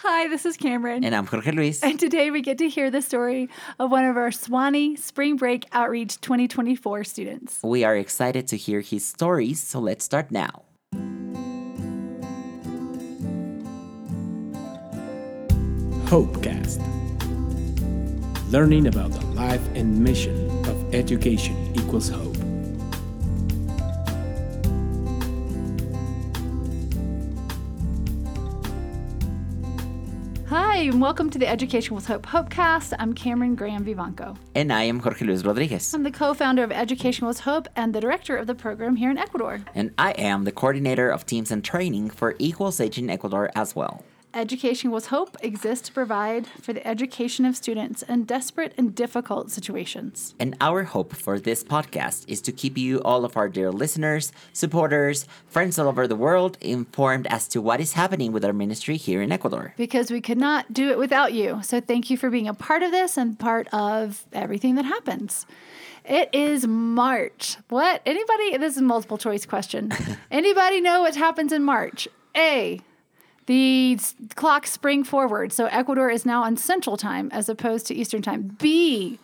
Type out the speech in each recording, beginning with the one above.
Hi, this is Cameron. And I'm Jorge Luis. And today we get to hear the story of one of our Sewanee Spring Break Outreach 2024 students. We are excited to hear his stories, so let's start now. Hopecast. Learning about the life and mission of education equals hope. Hi, and welcome to the Education with Hope Hopecast. I'm Cameron Graham Vivanco. And I am Jorge Luis Rodriguez. I'm the co-founder of Education with Hope and the director of the program here in Ecuador. And I am the coordinator of teams and training for Equals Age in Ecuador as well. Education with Hope exists to provide for the education of students in desperate and difficult situations. And our hope for this podcast is to keep you, all of our dear listeners, supporters, friends all over the world, informed as to what is happening with our ministry here in Ecuador. Because we could not do it without you. So thank you for being a part of this and part of everything that happens. It is March. What? Anybody? This is a multiple choice question. Anybody know what happens in March? A, the clocks spring forward, so Ecuador is now on Central Time as opposed to Eastern Time. B,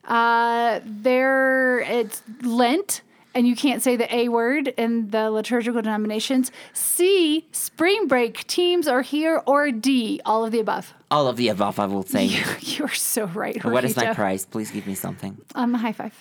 it's Lent, and you can't say the A word in the liturgical denominations. C, spring break teams are here, or D, all of the above. All of the above, I will say. You are so right, Jorgito. What is my prize? Please give me something. A high five.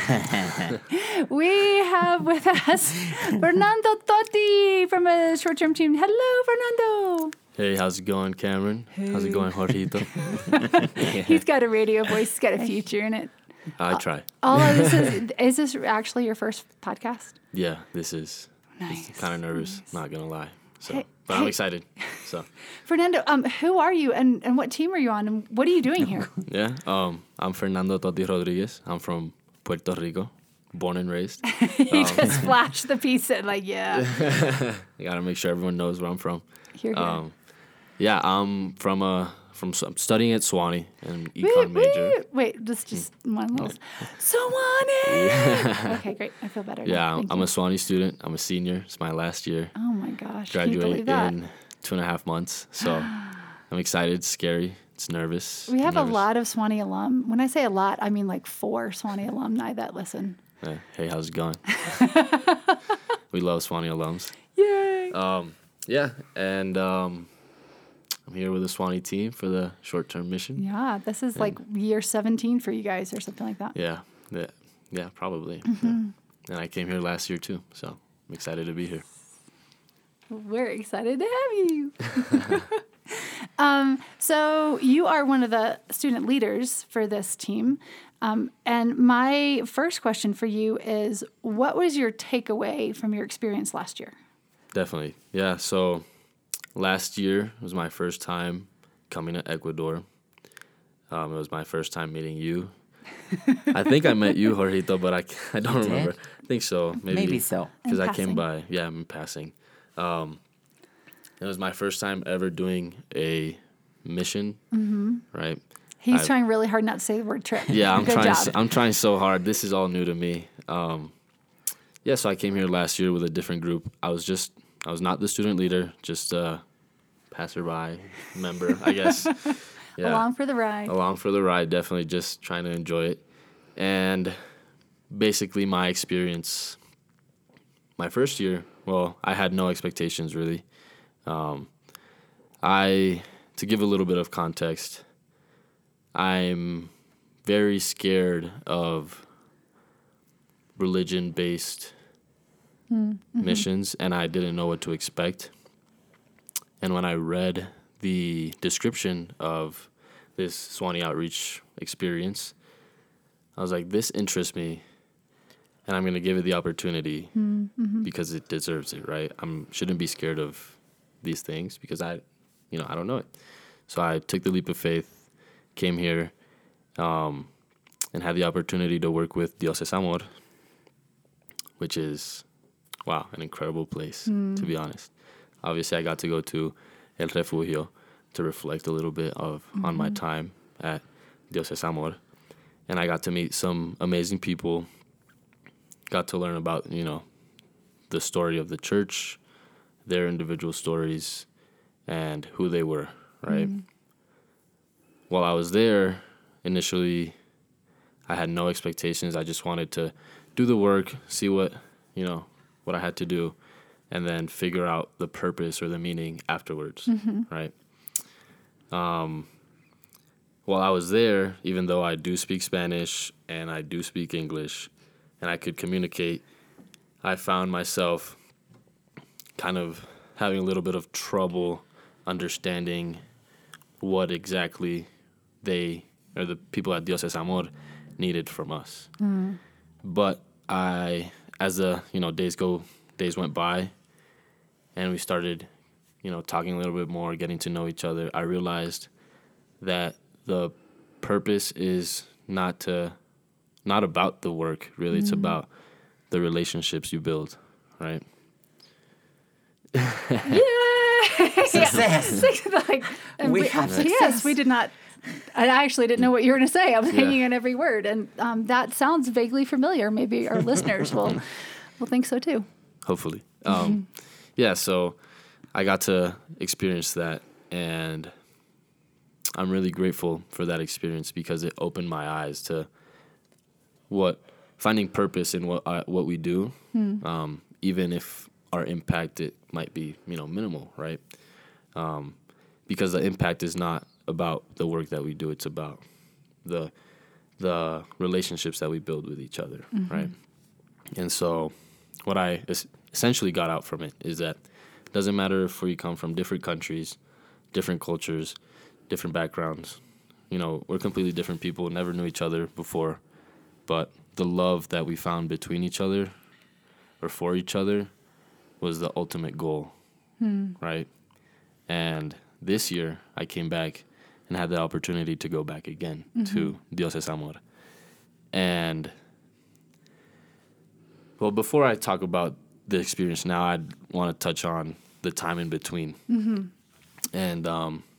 We have with us Fernando Totti from a short-term team. Hello, Fernando. Hey, how's it going, Cameron? Hey. How's it going, Jorgito? He's got a radio voice. He's got a future in it. I try. All of this is this actually your first podcast? Yeah, this is. Nice. Kind of nervous, not gonna lie. So, Hey, but I'm excited. So, Fernando, who are you and what team are you on and what are you doing here? yeah, I'm Fernando Totti Rodriguez. I'm from Puerto Rico, born and raised. He just flashed the piece and I gotta make sure everyone knows where I'm from. Here. Yeah, I'm I'm studying at Sewanee, an econ major. Wait, this just one little. Sewanee! Yeah. Okay, great. I feel better. Yeah, now. I'm a Sewanee student. I'm a senior. It's my last year. Oh my gosh. Can you Graduate believe that? in 2.5 months. So I'm excited. It's scary. It's nervous. We have I'm nervous. a lot of Sewanee alum. When I say a lot, I mean like 4 Sewanee alumni that listen. Hey, how's it going? We love Sewanee alums. Yay! Yeah, and I'm here with the Sewanee team for the short-term mission. Yeah, this is like year 17 for you guys or something like that. Yeah, probably. Mm-hmm. Yeah. And I came here last year too, so I'm excited to be here. We're excited to have you. So you are one of the student leaders for this team. And my first question for you is, what was your takeaway from your experience last year? Definitely. Yeah, so last year was my first time coming to Ecuador. It was my first time meeting you. I think I met you, Jorgito, but I don't remember. I think so. Maybe so. Because I came by. Yeah, in passing. It was my first time ever doing a mission, right? He's trying really hard not to say the word trip. Yeah, job. I'm trying so hard. This is all new to me. So I came here last year with a different group. I was not the student leader, just a passerby member, I guess. Yeah. Along for the ride. Along for the ride, definitely just trying to enjoy it. And basically my experience, my first year, well, I had no expectations really. To give a little bit of context, I'm very scared of religion-based missions, and I didn't know what to expect. And when I read the description of this Sewanee Outreach experience, I was like, this interests me, and I'm going to give it the opportunity because it deserves it, right? I shouldn't be scared of these things because I don't know it. So I took the leap of faith, came here, and had the opportunity to work with Dios es Amor, which is, wow, an incredible place, to be honest. Obviously, I got to go to El Refugio to reflect a little bit on my time at Dios es Amor. And I got to meet some amazing people, got to learn about, the story of the church, their individual stories, and who they were, right? While I was there, initially, I had no expectations. I just wanted to do the work, see what I had to do, and then figure out the purpose or the meaning afterwards, right? While I was there, even though I do speak Spanish and I do speak English and I could communicate, I found myself kind of having a little bit of trouble understanding what exactly they, or the people at Dios es Amor, needed from us. But as the days went by and we started, talking a little bit more, getting to know each other, I realized that the purpose is not about the work, really. It's about the relationships you build, right? Success. We have success. Yes, we did not. I actually didn't know what you were going to say. I was hanging on every word, and that sounds vaguely familiar. Maybe our listeners will think so too. Hopefully, So I got to experience that, and I'm really grateful for that experience because it opened my eyes to finding purpose in what we do, even if our impact, it might be minimal, right? Because the impact is not about the work that we do; it's about the relationships that we build with each other, right? And so, what I essentially got out from it is that it doesn't matter if we come from different countries, different cultures, different backgrounds. We're completely different people, never knew each other before, but the love that we found between each other or for each other was the ultimate goal, right? And this year, I came back and had the opportunity to go back again to Dios es Amor. And, well, before I talk about the experience now, I'd want to touch on the time in between. And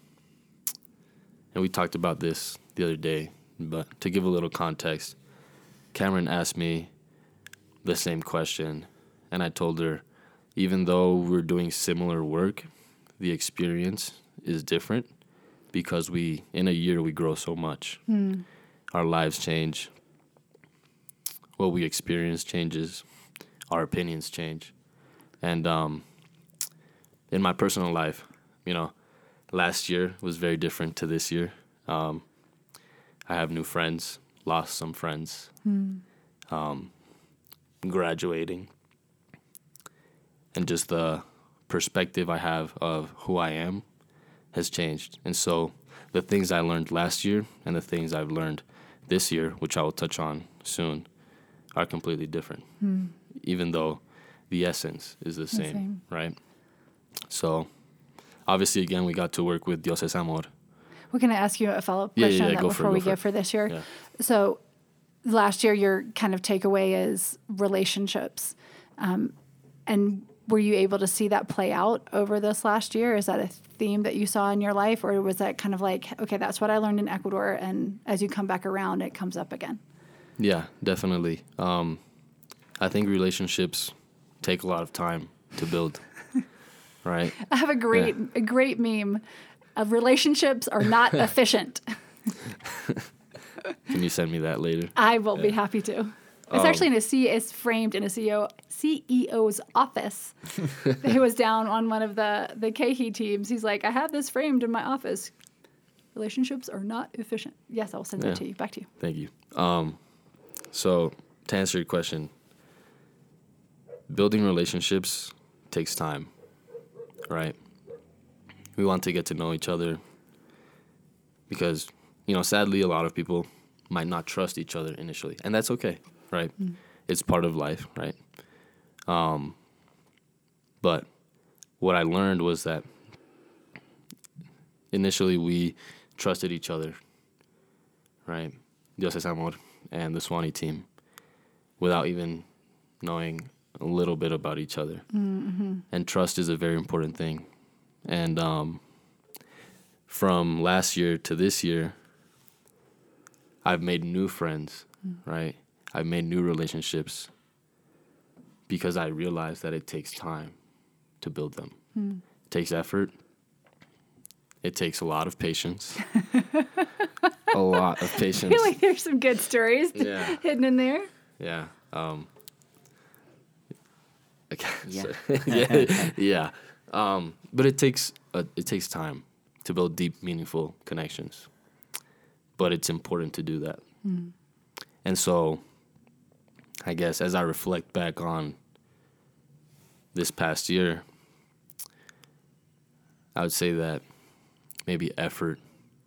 we talked about this the other day, but to give a little context, Cameron asked me the same question, and I told her, even though we're doing similar work, the experience is different because in a year, we grow so much. Our lives change. What we experience changes. Our opinions change. And in my personal life, last year was very different to this year. I have new friends, lost some friends, graduating, and just the perspective I have of who I am has changed. And so the things I learned last year and the things I've learned this year, which I will touch on soon, are completely different, even though the essence is the same, right? So obviously, again, we got to work with Dios es Amor. We're going to ask you a follow-up question on that before we go for this year. Yeah. So last year, your kind of takeaway is relationships. And were you able to see that play out over this last year? Is that a theme that you saw in your life? Or was that kind of like, okay, that's what I learned in Ecuador, and as you come back around, it comes up again? Yeah, definitely. I think relationships take a lot of time to build, right? I have a great meme of relationships are not efficient. Can you send me that later? I will be happy to. It's actually it's framed in a CEO's office. He was down on one of the KHE teams. He's like, I have this framed in my office. Relationships are not efficient. Yes, I'll send that to you. Back to you. Thank you. So to answer your question, building relationships takes time, right? We want to get to know each other because, sadly, a lot of people might not trust each other initially, and that's okay, right? It's part of life, right? But what I learned was that initially we trusted each other, right? Dios es Amor and the Swanee team without even knowing a little bit about each other. And trust is a very important thing. And from last year to this year, I've made new friends, right? I've made new relationships because I realized that it takes time to build them. It takes effort. It takes a lot of patience. A lot of I patience. feel like there's some good stories Yeah. hidden in there. Yeah. Okay. Yeah. Yeah. But it takes time to build deep, meaningful connections. But it's important to do that. And so, I guess as I reflect back on this past year, I would say that maybe effort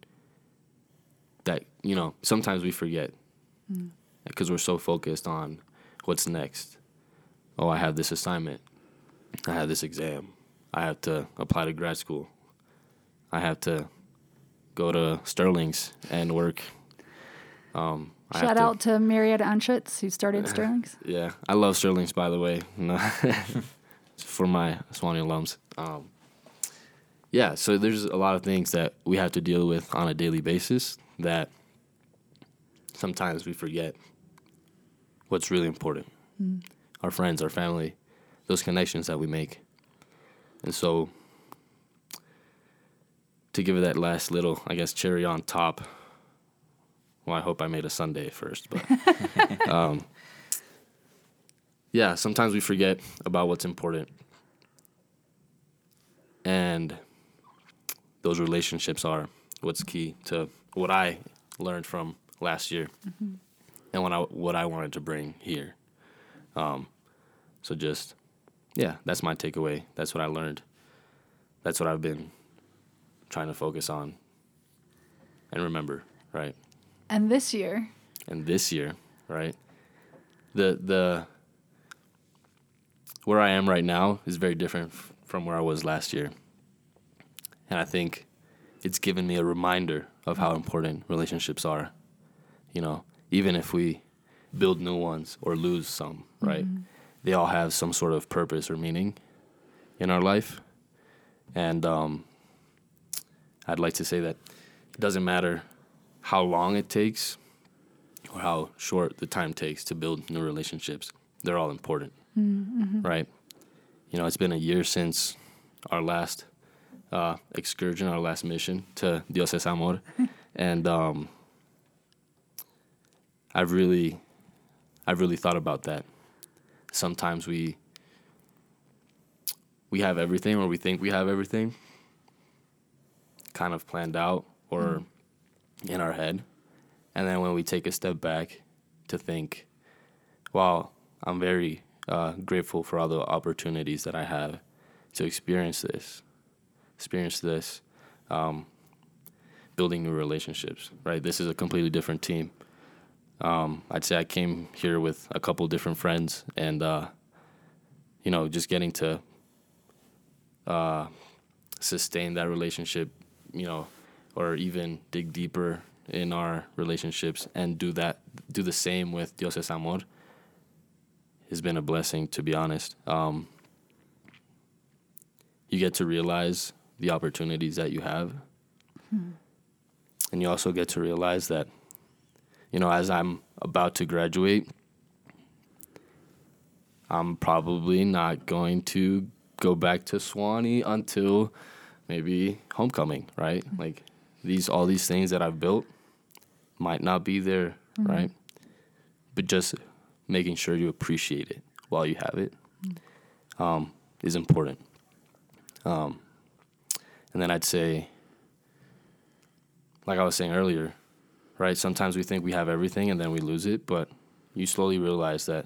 that, sometimes we forget because we're so focused on what's next. Oh, I have this assignment. I have this exam. I have to apply to grad school. I have to go to Sterling's and work. Shout out to Marietta Unschutz, who started Sterling's. Yeah, I love Sterling's, by the way. For my Swanee alums. Yeah, so there's a lot of things that we have to deal with on a daily basis that sometimes we forget what's really important. Our friends, our family, those connections that we make. And so to give it that last little, I guess, cherry on top, well, I hope I made a sundae first, but yeah, sometimes we forget about what's important. And those relationships are what's key to what I learned from last year and what I wanted to bring here. So just, yeah, that's my takeaway. That's what I learned. That's what I've been trying to focus on and remember, right? And this year, right? The where I am right now is very different from where I was last year. And I think it's given me a reminder of how important relationships are. Even if we build new ones or lose some, right? They all have some sort of purpose or meaning in our life. And I'd like to say that it doesn't matter how long it takes or how short the time takes to build new relationships. They're all important, right? It's been a year since our last excursion, our last mission to Dios es Amor. And I've really thought about that. Sometimes we have everything, or we think we have everything kind of planned out or in our head. And then when we take a step back to think, wow, I'm very grateful for all the opportunities that I have to experience this, building new relationships, right? This is a completely different team. I'd say I came here with a couple different friends, and just getting to sustain that relationship, or even dig deeper in our relationships and do the same with Dios es Amor has been a blessing, to be honest. You get to realize the opportunities that you have, and you also get to realize that, as I'm about to graduate, I'm probably not going to go back to Swanee until maybe homecoming, right? Like all these things that I've built might not be there, right? But just making sure you appreciate it while you have it is important. And then I'd say, like I was saying earlier, right? Sometimes we think we have everything and then we lose it, but you slowly realize that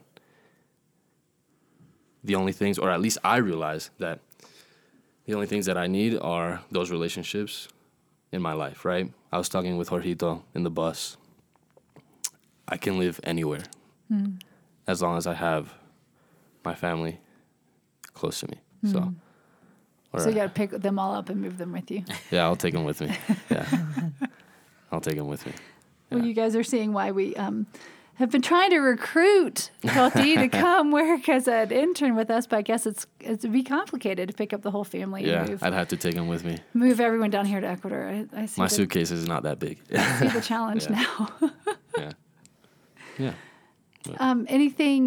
the only things, or at least I realize that the only things that I need are those relationships in my life, right? I was talking with Jorgito in the bus. I can live anywhere as long as I have my family close to me. So you got to pick them all up and move them with you. Yeah, I'll take them with me. Yeah, I'll take them with me. Yeah. Well, you guys are seeing why we have been trying to recruit Toti to come work as an intern with us, but I guess it'd be complicated to pick up the whole family. Yeah, and I'd have to take them with me. Move everyone down here to Ecuador. I see my suitcase is not that big. I see the challenge now. Yeah. Anything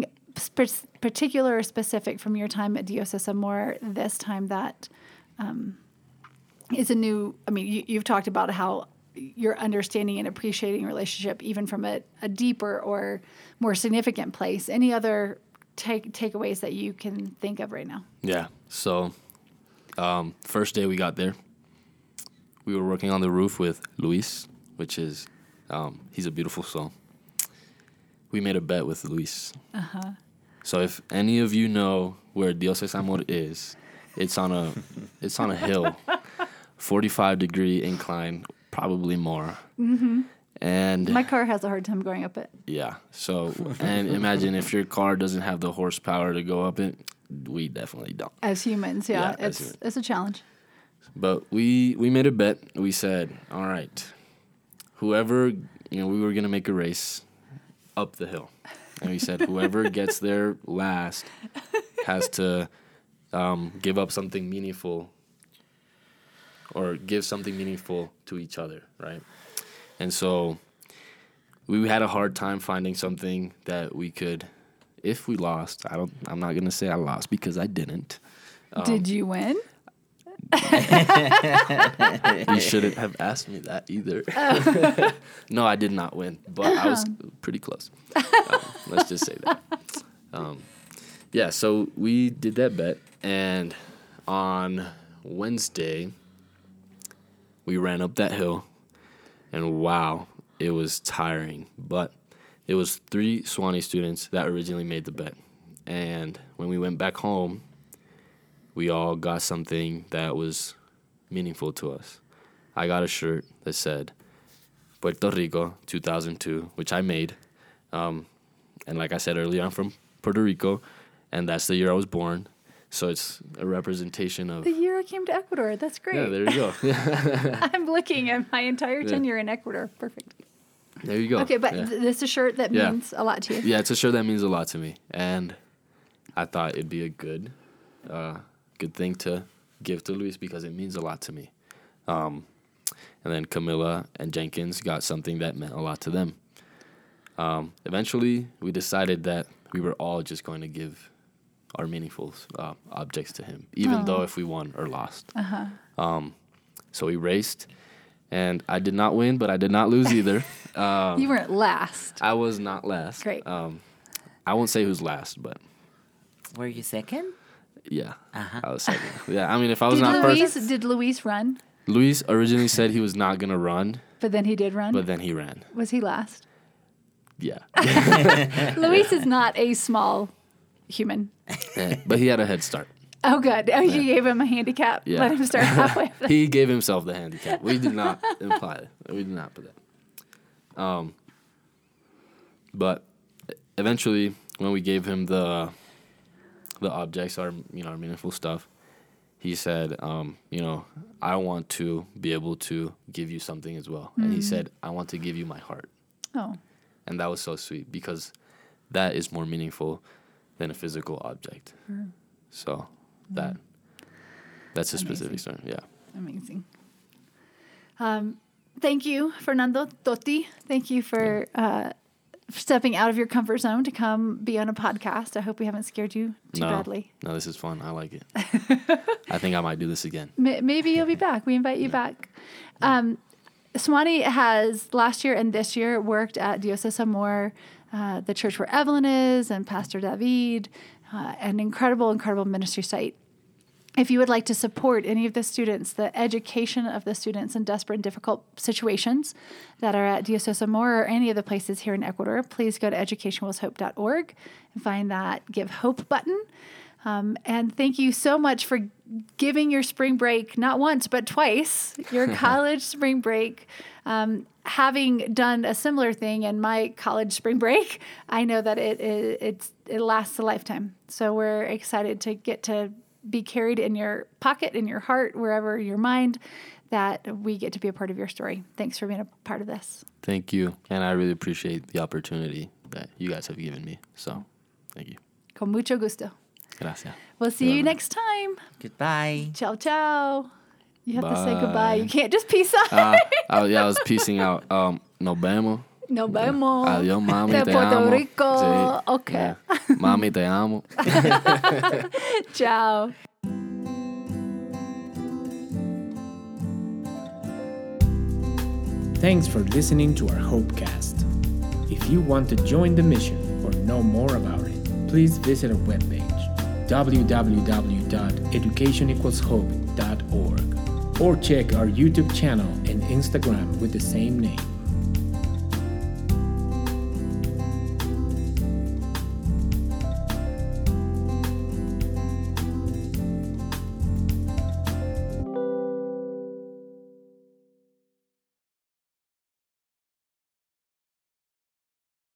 particular or specific from your time at Dios es Amor this time that is you've talked about how you're understanding and appreciating relationship even from a deeper or more significant place. Any other takeaways that you can think of right now? Yeah. So, first day we got there, we were working on the roof with Luis, which is, he's a beautiful soul. We made a bet with Luis. Uh-huh. So if any of you know where Dios es Amor is, it's on a hill, 45-degree incline, probably more. Mm-hmm. And my car has a hard time going up it. Yeah. So, and imagine if your car doesn't have the horsepower to go up it, we definitely don't. As humans, it's a challenge. But we made a bet. We said, all right, whoever, we were going to make a race up the hill. And we said, whoever gets there last has to give up something meaningful or give something meaningful to each other, right? And so we had a hard time finding something that we could, if we lost, I'm not going to say I lost because I didn't. Did you win? You shouldn't have asked me that either. Oh. No, I did not win, but I was pretty close. Let's just say that. So we did that bet, and on Wednesday, we ran up that hill, and wow, it was tiring. But it was 3 Sewanee students that originally made the bet, and when we went back home, we all got something that was meaningful to us. I got a shirt that said Puerto Rico 2002, which I made. And like I said earlier, I'm from Puerto Rico, and that's the year I was born. So it's a representation of... The year I came to Ecuador. That's great. Yeah, there you go. I'm looking at my entire tenure in Ecuador. Perfect. There you go. Okay, but this is a shirt that means a lot to you. Yeah, it's a shirt that means a lot to me. And I thought it'd be a good thing to give to Luis because it means a lot to me. And then Camilla and Jenkins got something that meant a lot to them. Eventually, we decided that we were all just going to give our meaningful objects to him, even though if we won or lost. Uh-huh. So we raced, and I did not win, but I did not lose either. You weren't last. I was not last. Great. I won't say who's last, but... Were you second? Yeah, Uh-huh. I was second. Yeah, I mean, if I was not first... Did Luis run? Luis originally said he was not going to run. But then he did run? But then he ran. Was he last? Yeah. Luis is not a small human. Yeah, but he had a head start. Oh, good. Oh, you gave him a handicap. Yeah. Let him start halfway. He gave himself the handicap. We did not imply it. We did not put that. But eventually, when we gave him the objects, our meaningful stuff, he said, I want to be able to give you something as well. Mm-hmm. And he said, I want to give you my heart. Oh. And that was so sweet because that is more meaningful than a physical object. Mm. So that's a specific story. Yeah. Amazing. Thank you, Fernando Totti. Thank you for stepping out of your comfort zone to come be on a podcast. I hope we haven't scared you too badly. No, this is fun. I like it. I think I might do this again. Maybe you'll be back. We invite you back. Sewanee has last year and this year worked at Dios es Amor, the church where Evelyn is, and Pastor David, an incredible ministry site. If you would like to support any of the students, the education of the students in desperate and difficult situations that are at Dios es Amor or any of the places here in Ecuador, please go to educationwillshope.org and find that Give Hope button. And thank you so much for giving your spring break, not once, but twice, your college spring break. Having done a similar thing in my college spring break, I know that it lasts a lifetime. So we're excited to get to be carried in your pocket, in your heart, wherever your mind, that we get to be a part of your story. Thanks for being a part of this. Thank you. And I really appreciate the opportunity that you guys have given me. So thank you. Con mucho gusto. Gracias. We'll see you next time. Goodbye. Ciao, ciao. You have to say Bye. goodbye. You can't just peace out. I was piecing out. Nos vemos. Nos vemos. Adiós, mami, De te Puerto amo. Rico. Sí. Okay. Yeah. Mami, te amo. Ciao. Thanks for listening to our Hopecast. If you want to join the mission or know more about it, please visit our webpage, www.educationequalshope.org, or check our YouTube channel and Instagram with the same name.